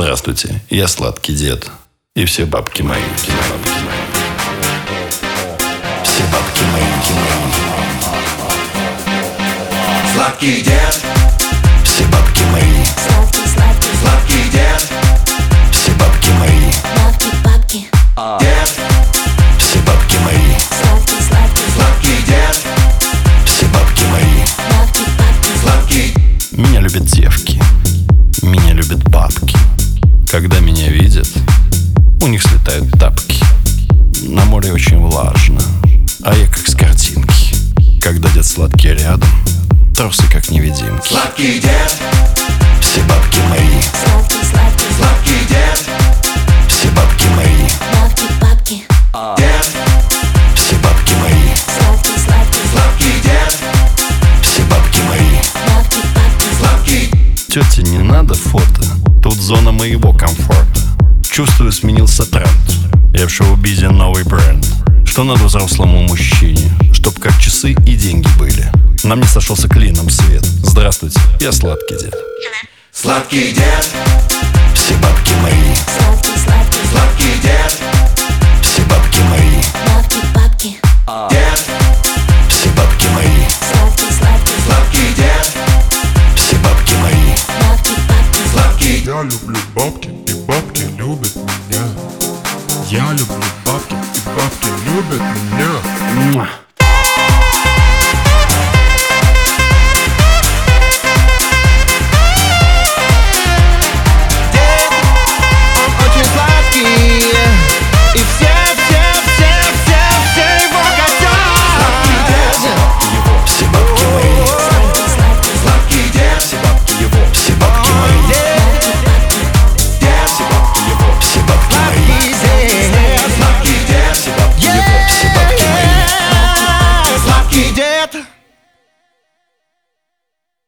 Здравствуйте, я сладкий дед. И все бабки мои. Все бабки мои. Сладкий дед. Все бабки мои. Сладкий дед. Все бабки мои. Дед. Все бабки мои. Сладкий дед. Все бабки мои. Сладкий. Меня любят девки. Меня любят бабки. Когда меня видят, у них слетают тапки. На море очень влажно, а я как с картинки. Когда дед сладкий рядом, трусы как невидимки. Сладкий дед. Все бабки мои. Сладкий дед. Все бабки мои. Дед. Все бабки мои. Сладкий дед. Все бабки мои. Сладкий. Тете не надо фото, тут зона моего комфорта. Чувствую, сменился тренд. Я в шоу-бизе новый бренд. Что надо взрослому мужчине, чтоб как часы и деньги были. На мне сошелся клином свет. Здравствуйте, я сладкий дед. Сладкий дед. Все бабки мои. Сладкий дед. Все бабки мои. Дед. Все бабки мои. Сладкий дед. Все бабки мои. Сладкий. Я люблю бабки, и бабки любят меня. Я люблю бабки, и бабки любят меня. Муа.